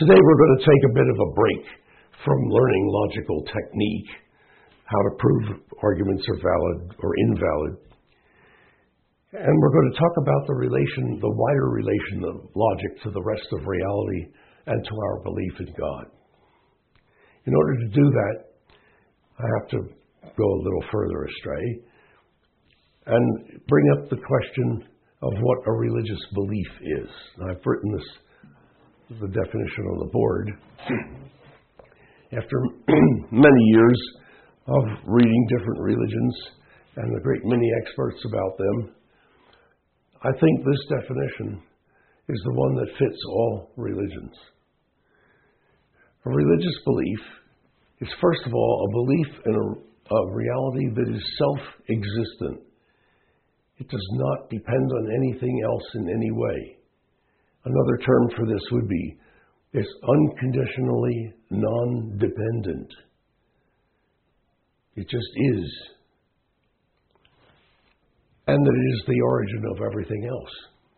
Today we're going to take a bit of a break from learning logical technique, how to prove arguments are valid or invalid. And we're going to talk about the wider relation of logic to the rest of reality and to our belief in God. In order to do that, I have to go a little further astray and bring up the question of what a religious belief is. I've written the definition on the board. After many years of reading different religions and a great many experts about them, I think this definition is the one that fits all religions. A religious belief is, first of all, a belief in a reality that is self-existent. It does not depend on anything else in any way. Another term for this would be, it's unconditionally non-dependent. It just is. And that it is the origin of everything else.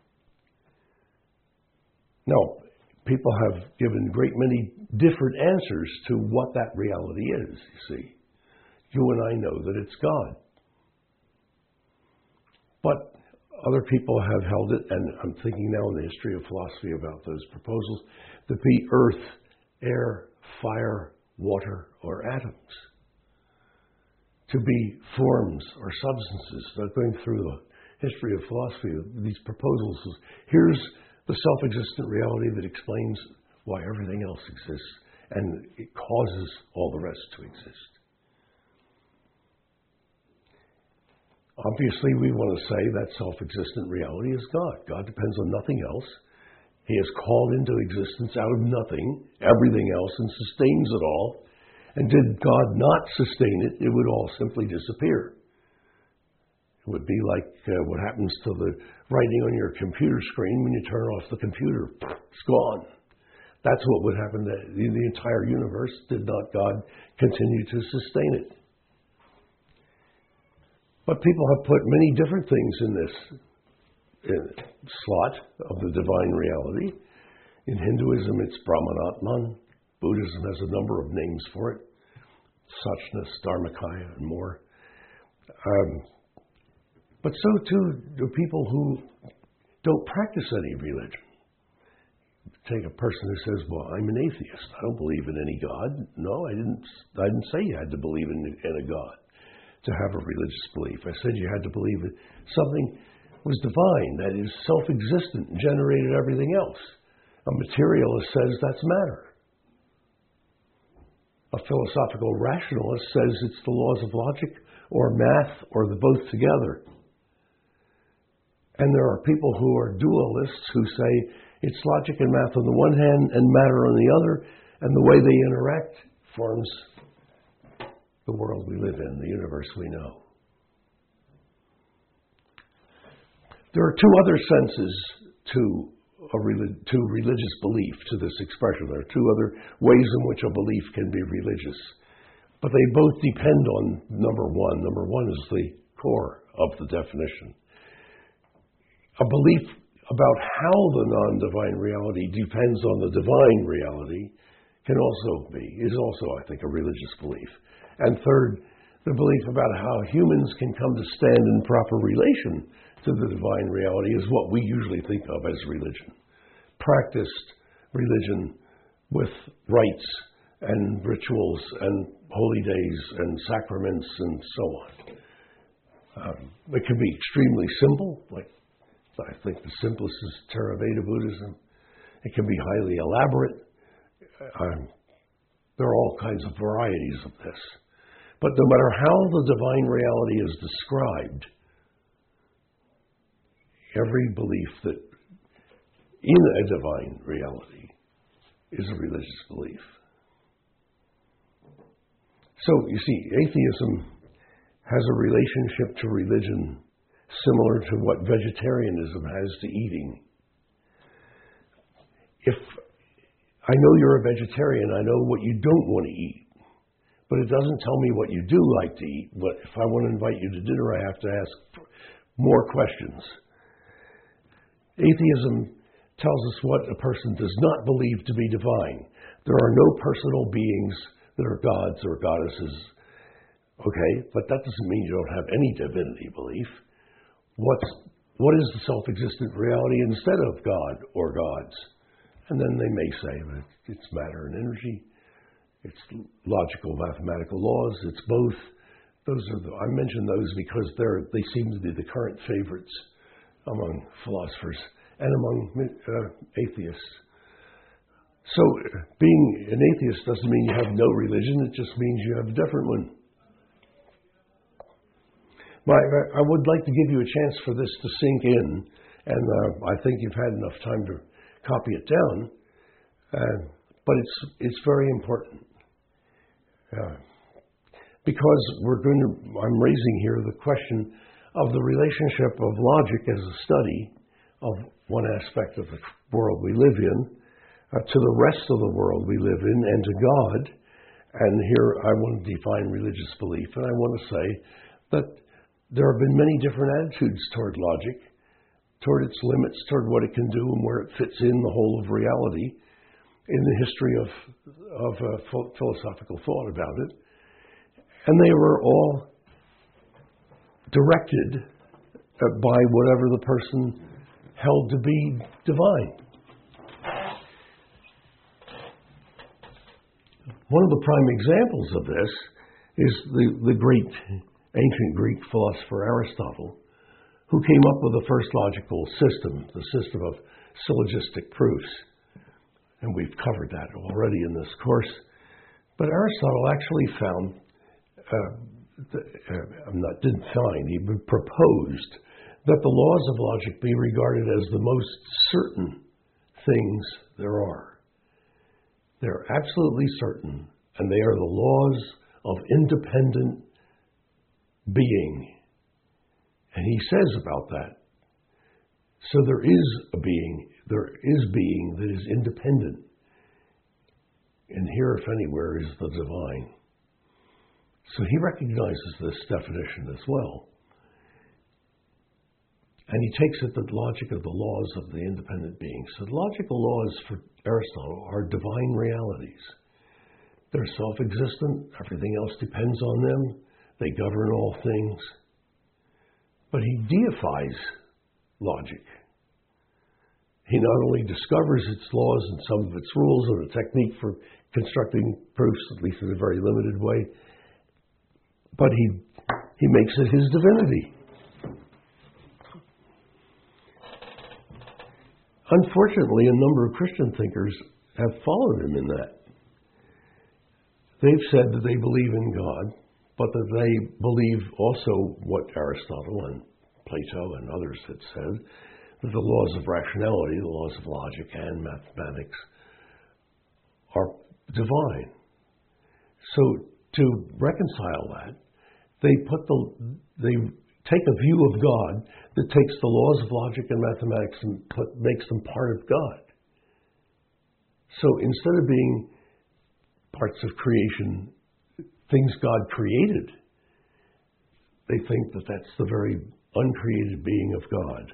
Now, people have given great many different answers to what that reality is, you see. You and I know that it's God. But other people have held it, and I'm thinking now in the history of philosophy about those proposals, to be earth, air, fire, water, or atoms. To be forms or substances. Now, going through the history of philosophy, these proposals, here's the self-existent reality that explains why everything else exists, and it causes all the rest to exist. Obviously, we want to say that self-existent reality is God. God depends on nothing else. He is called into existence out of nothing, everything else, and sustains it all. And did God not sustain it, it would all simply disappear. It would be like what happens to the writing on your computer screen when you turn off the computer. It's gone. That's what would happen to the entire universe did not God continue to sustain it. But people have put many different things in this slot of the divine reality. In Hinduism, it's Brahmanatman. Buddhism has a number of names for it. Sachna, Dharmakaya, and more. But so too do people who don't practice any religion. Take a person who says, well, I'm an atheist. I don't believe in any God. No, I didn't say you had to believe in a God to have a religious belief. I said you had to believe that something was divine, that is self-existent, and generated everything else. A materialist says that's matter. A philosophical rationalist says it's the laws of logic or math or the both together. And there are people who are dualists who say it's logic and math on the one hand and matter on the other, and the way they interact forms the world we live in, the universe we know. There are two other senses to religious belief, to this expression. There are two other ways in which a belief can be religious. But they both depend on number one. Number one is the core of the definition. A belief about how the non-divine reality depends on the divine reality is also, I think, a religious belief. And third, the belief about how humans can come to stand in proper relation to the divine reality is what we usually think of as religion. Practiced religion with rites and rituals and holy days and sacraments and so on. It can be extremely simple, like I think the simplest is Theravada Buddhism. It can be highly elaborate. There are all kinds of varieties of this. But no matter how the divine reality is described, every belief that in a divine reality is a religious belief. So, you see, atheism has a relationship to religion similar to what vegetarianism has to eating. If I know you're a vegetarian, I know what you don't want to eat, but it doesn't tell me what you do like to eat. But if I want to invite you to dinner, I have to ask more questions. Atheism tells us what a person does not believe to be divine. There are no personal beings that are gods or goddesses. Okay, but that doesn't mean you don't have any divinity belief. What is the self-existent reality instead of God or gods? And then they may say that it's matter and energy, it's logical mathematical laws, it's both. I mention those because they seem to be the current favorites among philosophers and among atheists. So being an atheist doesn't mean you have no religion, it just means you have a different one. I would like to give you a chance for this to sink in, and I think you've had enough time to copy it down, but it's very important. Because I'm raising here the question of the relationship of logic as a study of one aspect of the world we live in to the rest of the world we live in and to God. And here I want to define religious belief, and I want to say that there have been many different attitudes toward logic, toward its limits, toward what it can do and where it fits in the whole of reality in the history of philosophical thought about it. And they were all directed by whatever the person held to be divine. One of the prime examples of this is the great ancient Greek philosopher Aristotle, who came up with the first logical system, the system of syllogistic proofs. And we've covered that already in this course. But Aristotle actually found, he proposed that the laws of logic be regarded as the most certain things there are. They're absolutely certain, and they are the laws of independent being. And he says about that, so there is being that is independent. And here, if anywhere, is the divine. So he recognizes this definition as well. And he takes it the logic of the laws of the independent beings. So the logical laws for Aristotle are divine realities. They're self-existent. Everything else depends on them. They govern all things. But he deifies logic. He not only discovers its laws and some of its rules and a technique for constructing proofs, at least in a very limited way, but he makes it his divinity. Unfortunately, a number of Christian thinkers have followed him in that. They've said that they believe in God, but that they believe also what Aristotle and Plato and others had said, that the laws of rationality, the laws of logic and mathematics are divine. So to reconcile that, they take a view of God that takes the laws of logic and mathematics and makes them part of God. So instead of being parts of creation, things God created, they think that that's the very uncreated being of God.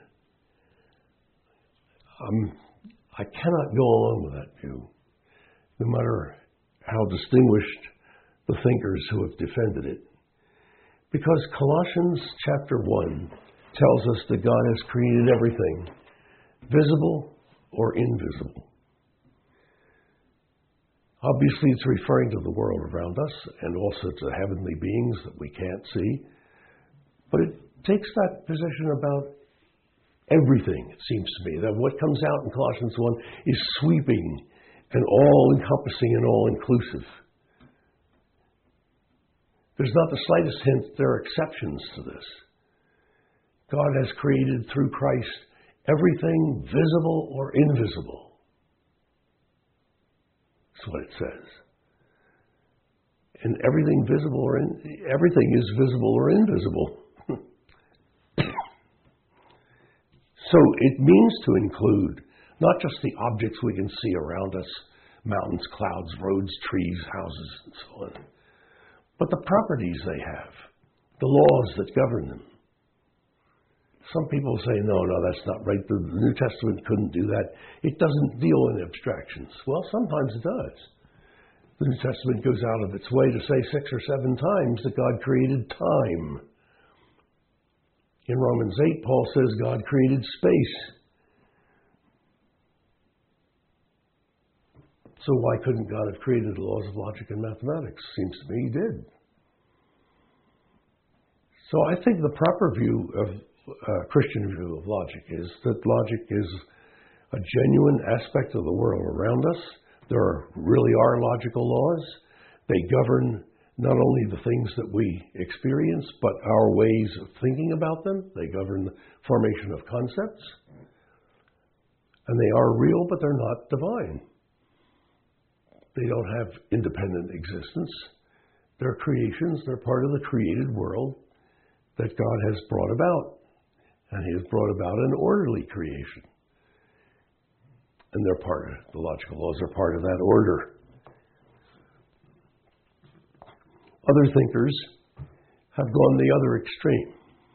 I cannot go along with that view, no matter how distinguished the thinkers who have defended it. Because Colossians chapter 1 tells us that God has created everything, visible or invisible. Obviously, it's referring to the world around us and also to heavenly beings that we can't see. But it takes that position about everything, it seems to me, that what comes out in Colossians 1 is sweeping and all-encompassing and all-inclusive. There's not the slightest hint there are exceptions to this. God has created through Christ everything visible or invisible. That's what it says. And everything visible or everything is visible or invisible. So it means to include not just the objects we can see around us, mountains, clouds, roads, trees, houses, and so on, but the properties they have, the laws that govern them. Some people say, no, that's not right. The New Testament couldn't do that. It doesn't deal in abstractions. Well, sometimes it does. The New Testament goes out of its way to say 6 or 7 times that God created time. In Romans 8, Paul says God created space. So why couldn't God have created the laws of logic and mathematics? Seems to me he did. So I think the proper view of Christian view of logic is that logic is a genuine aspect of the world around us. There really are logical laws. They govern not only the things that we experience, but our ways of thinking about them. They govern the formation of concepts. And they are real, but they're not divine. They don't have independent existence. They're creations. They're part of the created world that God has brought about. And he has brought about an orderly creation. And they're part of, the logical laws are part of that order. Other thinkers have gone the other extreme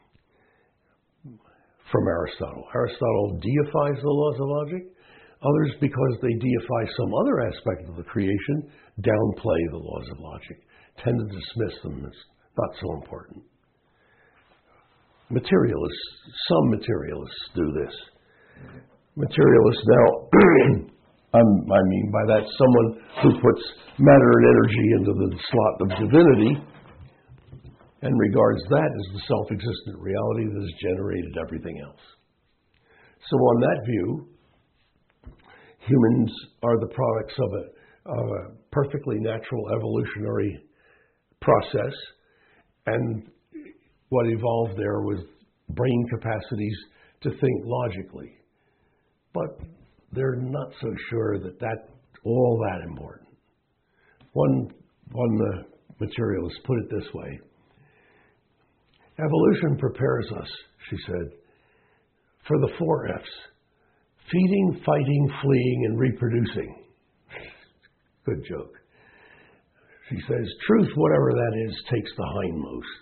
from Aristotle. Aristotle deifies the laws of logic. Others, because they deify some other aspect of the creation, downplay the laws of logic, tend to dismiss them as not so important. Materialists, some materialists do this. Materialists now, I mean by that someone who puts matter and energy into the slot of divinity and regards that as the self-existent reality that has generated everything else. So on that view, humans are the products of a perfectly natural evolutionary process, and what evolved there was brain capacities to think logically. But they're not so sure that that's all that important. One materialist put it this way: evolution prepares us, she said, for the 4 F's. Feeding, fighting, fleeing, and reproducing. Good joke. She says, truth, whatever that is, takes the hindmost.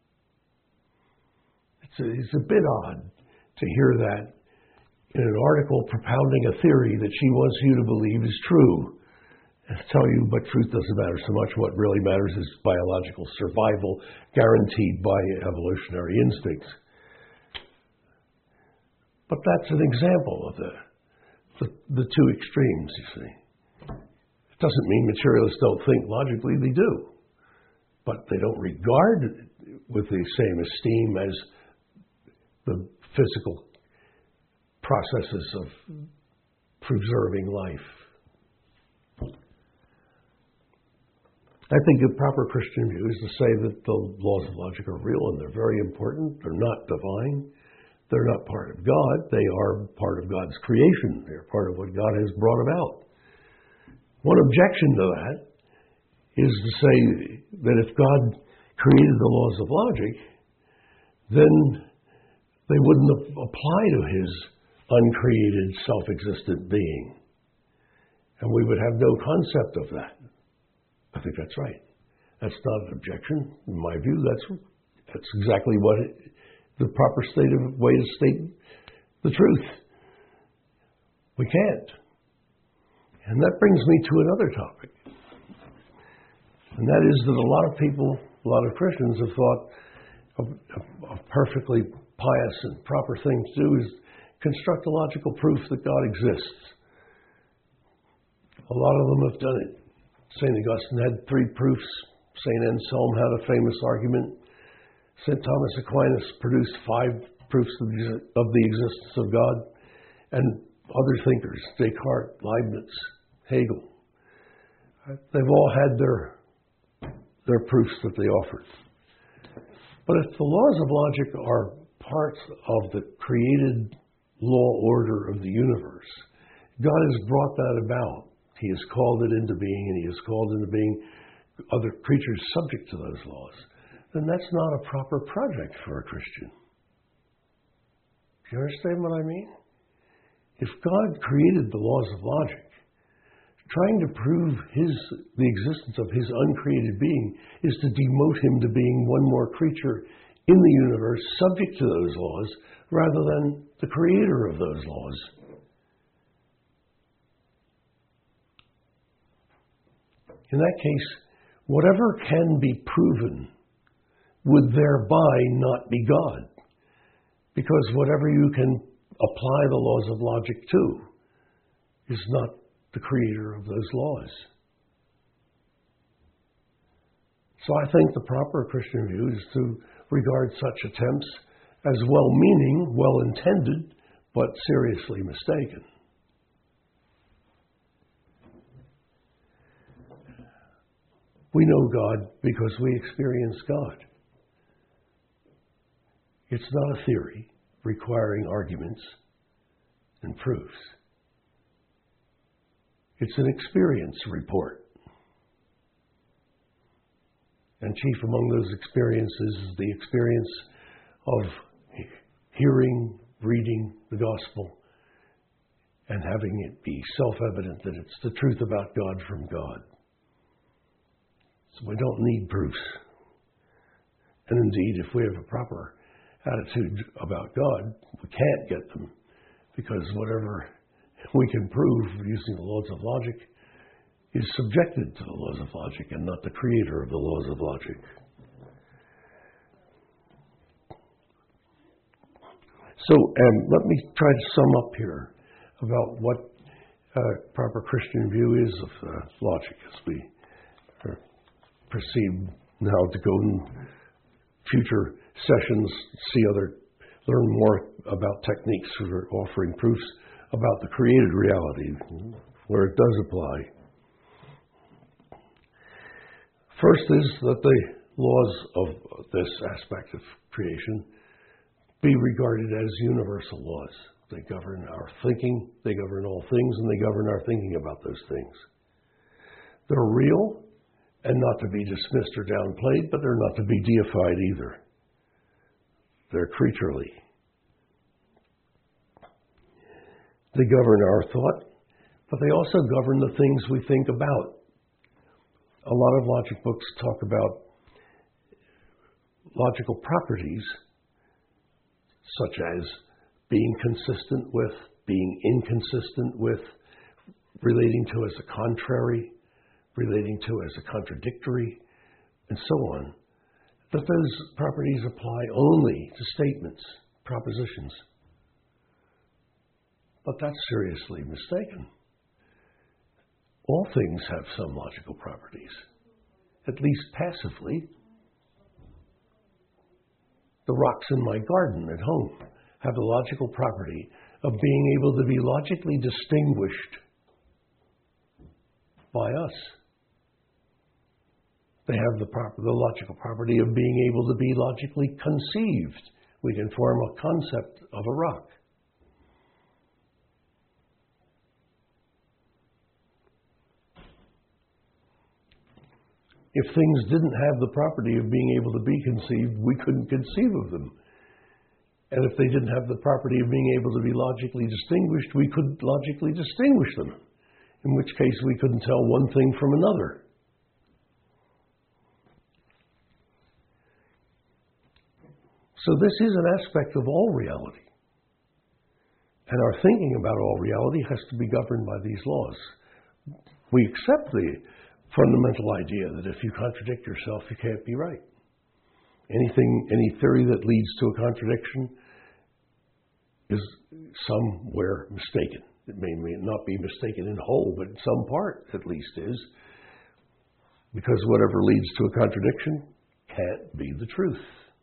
It's a bit odd to hear that in an article propounding a theory that she wants you to believe is true. And tell you, but truth doesn't matter so much. What really matters is biological survival guaranteed by evolutionary instincts. But that's an example of the 2 extremes, you see. It doesn't mean materialists don't think logically, they do. But they don't regard it with the same esteem as the physical processes of preserving life. I think a proper Christian view is to say that the laws of logic are real and they're very important. They're not divine. They're not part of God. They are part of God's creation. They're part of what God has brought about. One objection to that is to say that if God created the laws of logic, then they wouldn't apply to his uncreated, self-existent being. And we would have no concept of that. I think that's right. That's not an objection. In my view, that's exactly what the proper way to state the truth. We can't. And that brings me to another topic. And that is that a lot of people, a lot of Christians have thought a perfectly pious and proper thing to do is construct a logical proof that God exists. A lot of them have done it. St. Augustine had 3 proofs. St. Anselm had a famous argument. St. Thomas Aquinas produced 5 proofs of the existence of God. And other thinkers, Descartes, Leibniz, Hegel, they've all had their proofs that they offered. But if the laws of logic are parts of the created law order of the universe, God has brought that about. He has called it into being, and he has called into being other creatures subject to those laws. Then that's not a proper project for a Christian. Do you understand what I mean? If God created the laws of logic, trying to prove the existence of his uncreated being is to demote him to being one more creature in the universe subject to those laws rather than the creator of those laws. In that case, whatever can be proven would thereby not be God, because whatever you can apply the laws of logic to is not the creator of those laws. So I think the proper Christian view is to regard such attempts as well-meaning, well-intended, but seriously mistaken. We know God because we experience God. It's not a theory requiring arguments and proofs. It's an experience report. And chief among those experiences is the experience of hearing, reading the gospel, and having it be self-evident that it's the truth about God from God. So we don't need proofs. And indeed, if we have a proper attitude about God, we can't get them, because whatever we can prove using the laws of logic is subjected to the laws of logic and not the creator of the laws of logic. So let me try to sum up here about what a proper Christian view is of logic as we proceed now to go in future sessions, learn more about techniques for offering proofs about the created reality where it does apply. First is that the laws of this aspect of creation be regarded as universal laws. They govern our thinking, they govern all things, and they govern our thinking about those things. They're real and not to be dismissed or downplayed, but they're not to be deified either. They're creaturely. They govern our thought, but they also govern the things we think about. A lot of logic books talk about logical properties, such as being consistent with, being inconsistent with, relating to as a contrary, relating to as a contradictory, and so on, that those properties apply only to statements, propositions. But that's seriously mistaken. All things have some logical properties, at least passively. The rocks in my garden at home have the logical property of being able to be logically distinguished by us. They have the logical property of being able to be logically conceived. We can form a concept of a rock. If things didn't have the property of being able to be conceived, we couldn't conceive of them. And if they didn't have the property of being able to be logically distinguished, we couldn't logically distinguish them, in which case we couldn't tell one thing from another. So this is an aspect of all reality. And our thinking about all reality has to be governed by these laws. We accept the fundamental idea that if you contradict yourself, you can't be right. Any theory that leads to a contradiction is somewhere mistaken. It may not be mistaken in whole, but in some part at least is. Because whatever leads to a contradiction can't be the truth.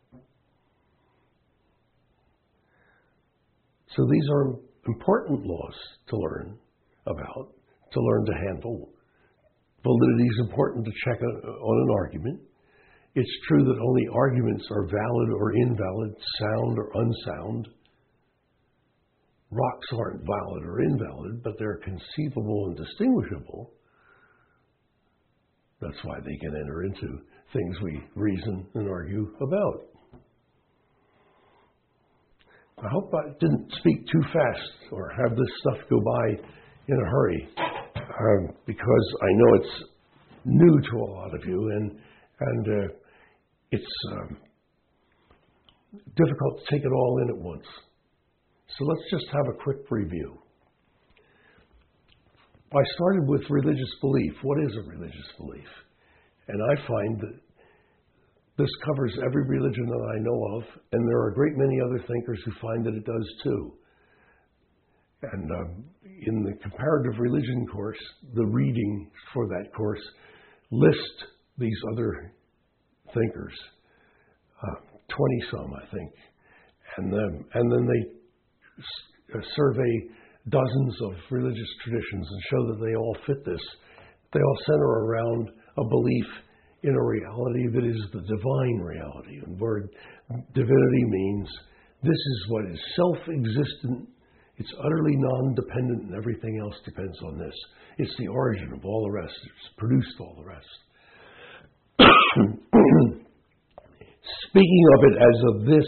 So these are important laws to learn about, to learn to handle. Validity is important to check on an argument. It's true that only arguments are valid or invalid, sound or unsound. Rocks aren't valid or invalid, but they're conceivable and distinguishable. That's why they can enter into things we reason and argue about. I hope I didn't speak too fast or have this stuff go by in a hurry, because I know it's new to a lot of you, and it's difficult to take it all in at once. So let's just have a quick review. I started with religious belief. What is a religious belief? And I find that this covers every religion that I know of, and there are a great many other thinkers who find that it does too. And in the comparative religion course, the reading for that course list these other thinkers, 20-some, I think. And then they survey dozens of religious traditions and show that they all fit this. They all center around a belief in a reality that is the divine reality. And the word divinity means this is what is self-existent. It's utterly non-dependent, and everything else depends on this. It's the origin of all the rest. It's produced all the rest. Speaking of it as of this,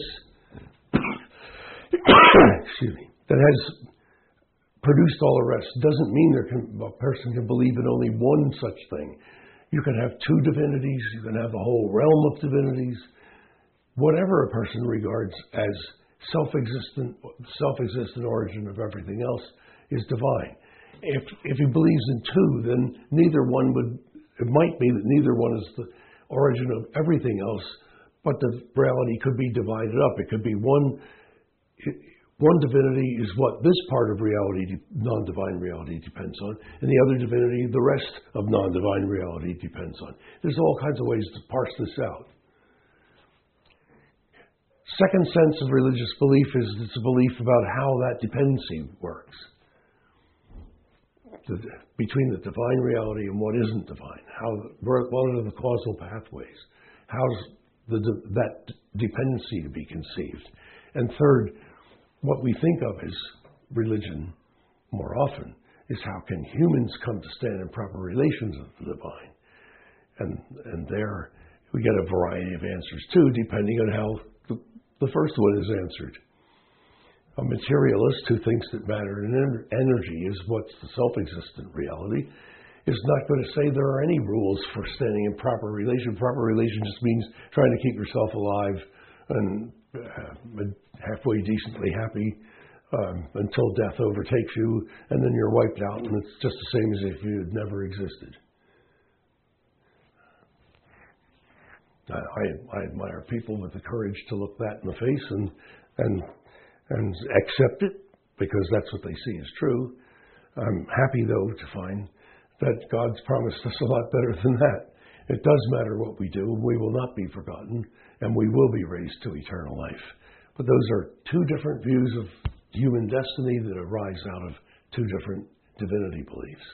excuse me, that has produced all the rest doesn't mean a person can believe in only one such thing. You can have two divinities. You can have a whole realm of divinities. Whatever a person regards as self-existent origin of everything else is divine. If he believes in two, then it might be that neither one is the origin of everything else, but the reality could be divided up. It could be one divinity is what this part of reality, non-divine reality, depends on, and the other divinity, the rest of non-divine reality, depends on. There's all kinds of ways to parse this out. Second sense of religious belief is it's a belief about how that dependency works between the divine reality and what isn't divine. What are the causal pathways? How's that dependency to be conceived? And third, what we think of as religion more often is how can humans come to stand in proper relations with the divine? And there we get a variety of answers too, depending on how the first one is answered. A materialist who thinks that matter and energy is what's the self-existent reality is not going to say there are any rules for standing in proper relation. Proper relation just means trying to keep yourself alive and halfway decently happy until death overtakes you, and then you're wiped out, and it's just the same as if you had never existed. I admire people with the courage to look that in the face and accept it, because that's what they see as true. I'm happy, though, to find that God's promised us a lot better than that. It does matter what we do. We will not be forgotten, and we will be raised to eternal life. But those are two different views of human destiny that arise out of two different divinity beliefs.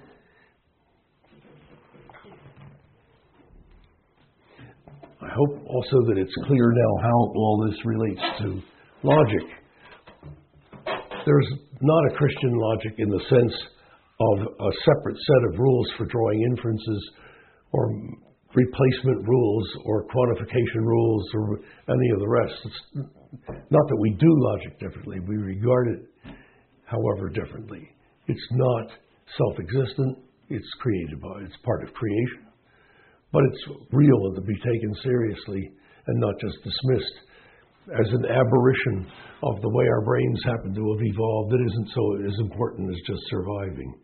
I hope also that it's clear now how all this relates to logic. There's not a Christian logic in the sense of a separate set of rules for drawing inferences or replacement rules or quantification rules or any of the rest. It's not that we do logic differently. We regard it, however, differently. It's not self-existent. It's it's part of creation. But it's real and to be taken seriously and not just dismissed as an aberration of the way our brains happen to have evolved that isn't so as important as just surviving.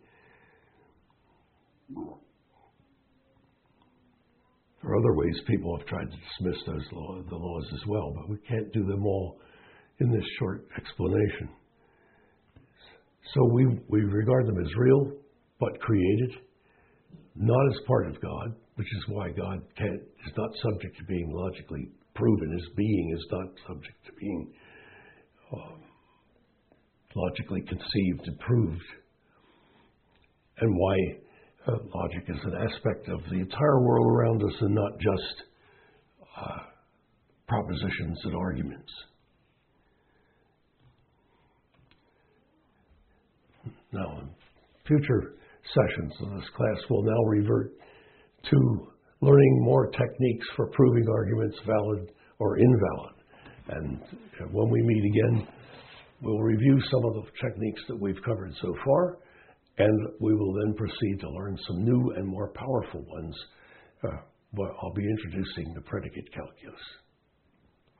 There are other ways people have tried to dismiss the laws as well, but we can't do them all in this short explanation. So we regard them as real, but created, not as part of God, which is why God is not subject to being logically proven. His being is not subject to being logically conceived and proved. And why logic is an aspect of the entire world around us and not just propositions and arguments. Now, in future sessions of this class, we'll now revert to learning more techniques for proving arguments valid or invalid. And when we meet again, we'll review some of the techniques that we've covered so far, and we will then proceed to learn some new and more powerful ones. I'll be introducing the predicate calculus.